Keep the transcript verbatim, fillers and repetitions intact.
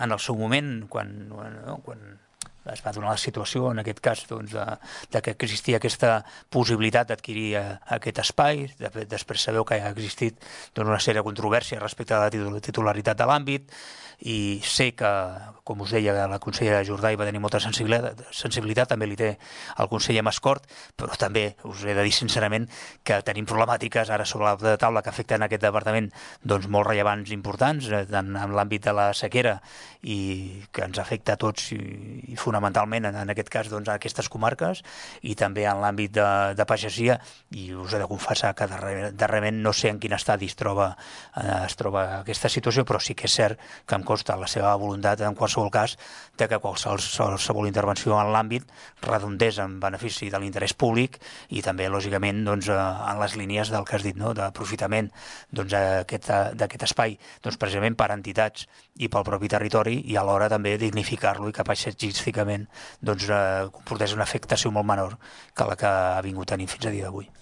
en el seu moment, quan, no, quan es va donar la situació, en aquest cas, doncs, de, de que existia aquesta possibilitat d'adquirir aquest espai. De fet, després sabeu que ha existit doncs, una sèrie de controvèrsies respecte a la titularitat de l'àmbit, i sé que, com us deia, la consellera Jordà hi va tenir molta sensibilitat, sensibilitat, també li té el conseller Mascort, però també us he de dir sincerament que tenim problemàtiques ara sobre la taula que afecten aquest departament doncs, molt rellevants i importants, tant en l'àmbit de la sequera i que ens afecta a tots i, i fonamentalment en, en aquest cas doncs, a aquestes comarques, i també en l'àmbit de, de pagesia, i us he de confessar que darrer, darrerament no sé en quin estadi es troba, eh, es troba aquesta situació, però sí que és cert que em costa la seva voluntat en qualsevol cas de que qualsevol, qualsevol intervenció en l'àmbit redondés en benefici de l'interès públic i també, lògicament, doncs, en les línies del que has dit, no? D'aprofitament doncs, d'aquest espai doncs, precisament per entitats i pel propi territori, i alhora també dignificar-lo i que paisatgísticament doncs, eh, comportés una afectació molt menor que la que ha vingut tenint fins a dia d'avui.